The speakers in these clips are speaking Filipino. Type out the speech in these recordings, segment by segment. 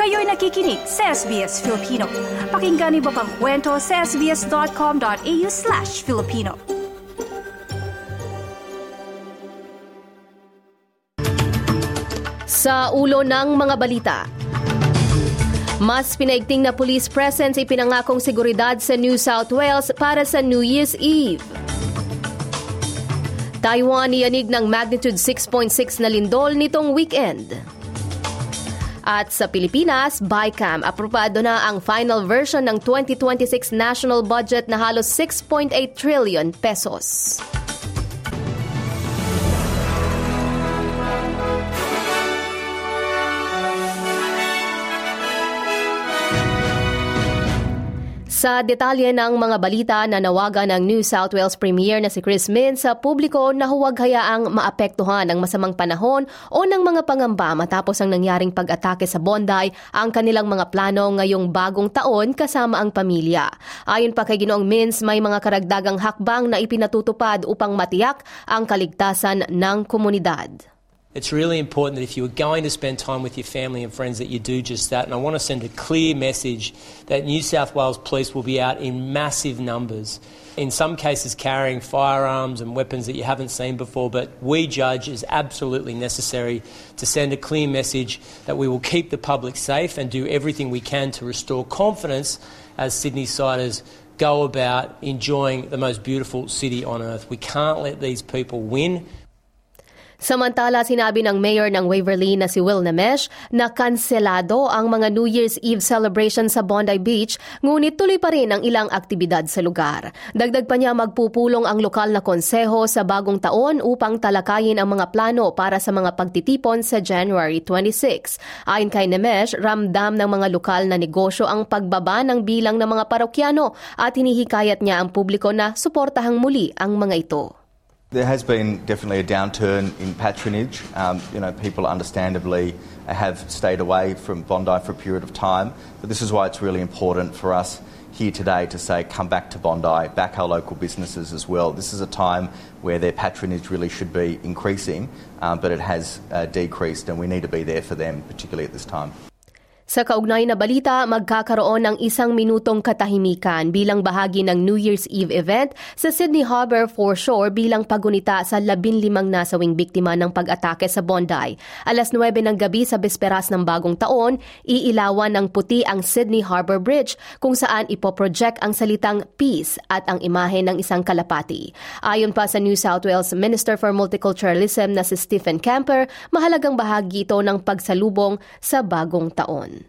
Kayo'y nakikinig sa SBS Filipino. Pakinggan niyo pa ang kwento sa sbs.com.au/Filipino. Sa ulo ng mga balita, mas pinaigting na police presence ipinangakong seguridad sa New South Wales para sa New Year's Eve. Taiwan niyanig ng magnitude 6.6 na lindol nitong weekend. At sa Pilipinas, BICAM aprobado na ang final version ng 2026 national budget na halos 6.8 trillion pesos. Sa detalye ng mga balita, nanawagan ng New South Wales Premier na si Chris Minns sa publiko na huwag hayaang maapektuhan ng masamang panahon o ng mga pangamba matapos ang nangyaring pag-atake sa Bondi ang kanilang mga plano ngayong bagong taon kasama ang pamilya. Ayon pa kay Ginoong Minns, may mga karagdagang hakbang na ipinatutupad upang matiyak ang kaligtasan ng komunidad. It's really important that if you are going to spend time with your family and friends that you do just that. And I want to send a clear message that New South Wales Police will be out in massive numbers, in some cases carrying firearms and weapons that you haven't seen before, but we judge is absolutely necessary to send a clear message that we will keep the public safe and do everything we can to restore confidence as Sydney-siders go about enjoying the most beautiful city on earth. We can't let these people win. Samantala, sinabi ng mayor ng Waverley na si Will Namesh na kanselado ang mga New Year's Eve celebration sa Bondi Beach, ngunit tuloy pa rin ang ilang aktibidad sa lugar. Dagdag pa niya, magpupulong ang lokal na konseho sa bagong taon upang talakayin ang mga plano para sa mga pagtitipon sa January 26. Ayon kay Namesh, ramdam ng mga lokal na negosyo ang pagbaba ng bilang ng mga parokyano at hinihikayat niya ang publiko na suportahang muli ang mga ito. There has been definitely a downturn in patronage. People understandably have stayed away from Bondi for a period of time. But this is why it's really important for us here today to say come back to Bondi, back our local businesses as well. This is a time where their patronage really should be increasing, but it has decreased, and we need to be there for them, particularly at this time. Sa kaugnay na balita, magkakaroon ng 1 minutong katahimikan bilang bahagi ng New Year's Eve event sa Sydney Harbour Foreshore bilang pagunita sa 15 nasawing biktima ng pag-atake sa Bondi. 9:00 ng gabi sa bisperas ng bagong taon, iilawan ng puti ang Sydney Harbour Bridge kung saan ipoproject ang salitang peace at ang imahe ng isang kalapati. Ayon pa sa New South Wales Minister for Multiculturalism na si Stephen Camper, mahalagang bahagi ito ng pagsalubong sa bagong taon.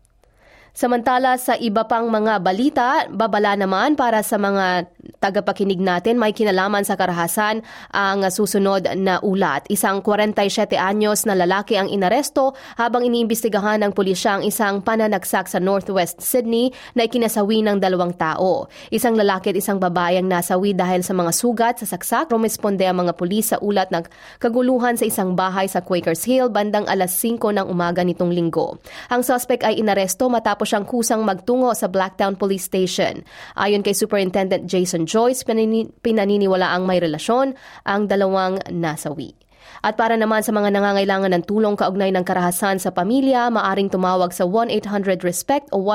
Samantala, sa iba pang mga balita, babala naman para sa mga tagapakinig natin, may kinalaman sa karahasan ang susunod na ulat. Isang 47 anyos na lalaki ang inaresto habang iniimbestigahan ng pulisya ang isang pananaksak sa Northwest Sydney na ikinasawi ng 2 tao. Isang lalaki at isang babae ang nasawi dahil sa mga sugat sa saksak. Rumesponde ang mga pulis sa ulat ng kaguluhan sa isang bahay sa Quakers Hill bandang 5:00 ng umaga nitong linggo. Ang suspect ay inaresto matapos siyang kusang magtungo sa Blacktown Police Station. Ayon kay Superintendent Jason Joyce, pinaniniwalaang may relasyon ang 2 nasawi. At para naman sa mga nangangailangan ng tulong kaugnay ng karahasan sa pamilya, maaring tumawag sa 1-800-RESPECT o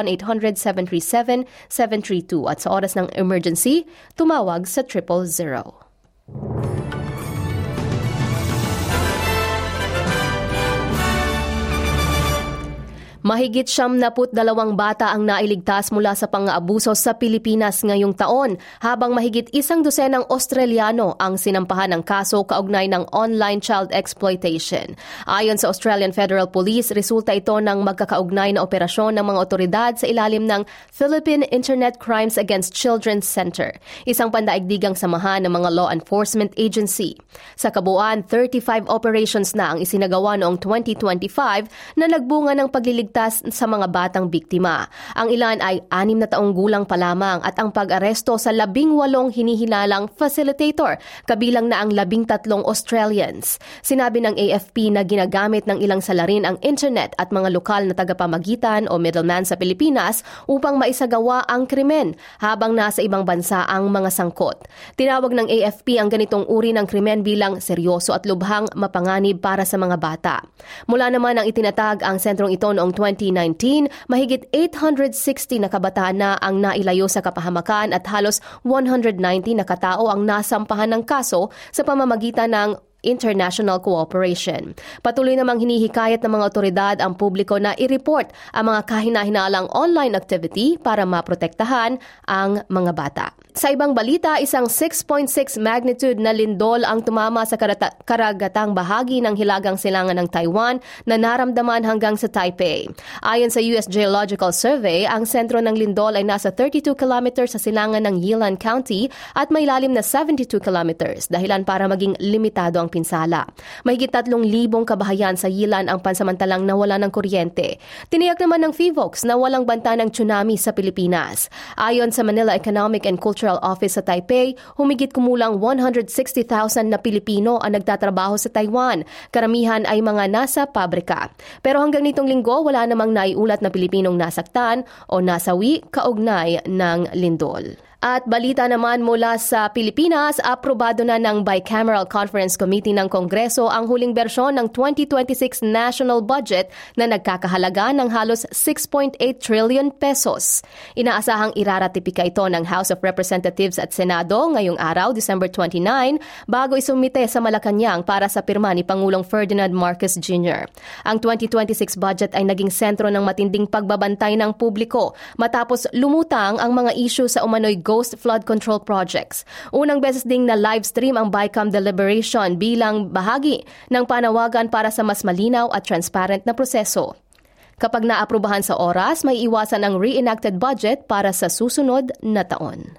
1-800-737-732 at sa oras ng emergency, tumawag sa 000. Mahigit 72 bata ang nailigtas mula sa pang-aabuso sa Pilipinas ngayong taon, habang mahigit 100 Australiano ang sinampahan ng kaso kaugnay ng online child exploitation. Ayon sa Australian Federal Police, resulta ito ng magkakaugnay na operasyon ng mga otoridad sa ilalim ng Philippine Internet Crimes Against Children Center, isang pandaigdigang samahan ng mga law enforcement agency. Sa kabuuan, 35 operations na ang isinagawa noong 2025 na nagbunga ng pagliligtas sa mga batang biktima. Ang ilan ay 6 na taong gulang pa lamang at ang pag-aresto sa 18 hinihinalang facilitator, kabilang na ang 13 Australians. Sinabi ng AFP na ginagamit ng ilang salarin ang internet at mga lokal na tagapamagitan o middleman sa Pilipinas upang maisagawa ang krimen habang nasa ibang bansa ang mga sangkot. Tinawag ng AFP ang ganitong uri ng krimen bilang seryoso at lubhang mapanganib para sa mga bata. Mula naman ang itinatag ang sentrong ito noong 2019, mahigit 860 na kabataan na ang nailayo sa kapahamakan at halos 190 na katao ang nasampahan ng kaso sa pamamagitan ng international cooperation. Patuloy namang hinihikayat ng mga otoridad ang publiko na i-report ang mga kahina-hinalang online activity para maprotektahan ang mga bata. Sa ibang balita, isang 6.6 magnitude na lindol ang tumama sa karagatang bahagi ng hilagang silangan ng Taiwan na naramdaman hanggang sa Taipei. Ayon sa US Geological Survey, ang sentro ng lindol ay nasa 32 kilometers sa silangan ng Yilan County at may lalim na 72 kilometers, dahilan para maging limitado ang pinsala. Mahigit 3,000 kabahayan sa Yilan ang pansamantalang nawala ng kuryente. Tiniyak naman ng PHIVOLCS na walang banta ng tsunami sa Pilipinas. Ayon sa Manila Economic and Cultural Office sa Taipei, humigit kumulang 160,000 na Pilipino ang nagtatrabaho sa Taiwan. Karamihan ay mga nasa pabrika. Pero hanggang nitong linggo, wala namang naiulat na Pilipinong nasaktan o nasawi kaugnay ng lindol. At balita naman mula sa Pilipinas, aprobado na ng Bicameral Conference Committee ng Kongreso ang huling bersyon ng 2026 National Budget na nagkakahalaga ng halos 6.8 trillion pesos. Inaasahang iraratipika ito ng House of Representatives at Senado ngayong araw, December 29, bago isumite sa Malacanang para sa pirma ni Pangulong Ferdinand Marcos Jr. Ang 2026 budget ay naging sentro ng matinding pagbabantay ng publiko matapos lumutang ang mga issue sa umano'y ghost flood control projects. Unang beses ding na live stream ang BICAM deliberation bilang bahagi ng panawagan para sa mas malinaw at transparent na proseso. Kapag naaprubahan sa oras, may iwasan ang reenacted budget para sa susunod na taon.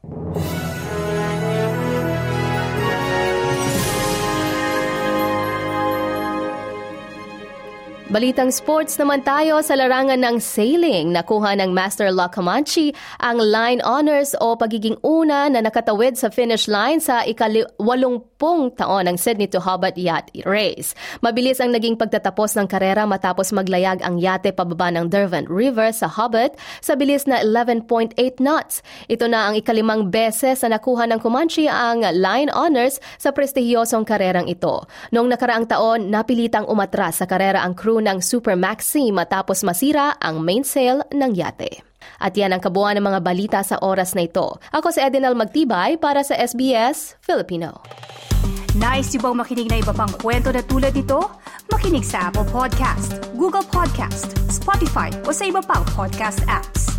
Balitang sports naman tayo sa larangan ng sailing. Nakuha ng Master La Comanche ang line honors o pagiging una na nakatawid sa finish line sa ika-80 taon ng Sydney to Hobart Yacht Race. Mabilis ang naging pagtatapos ng karera matapos maglayag ang yate pababa ng Derwent River sa Hobart sa bilis na 11.8 knots. Ito na ang ika-5 beses na nakuha ng Comanche ang line honors sa prestihiyosong karerang ito. Noong nakaraang taon, napilitang umatras sa karera ang crew ng Super Maxi matapos masira ang mainsail ng yate. At yan ang kabuuan ng mga balita sa oras na ito. Ako si Edinal Magtibay para sa SBS Filipino. Nice yung bang makinig na iba pang kwento na tulad ito? Makinig sa Apple Podcast, Google Podcast, Spotify o sa iba pang podcast apps.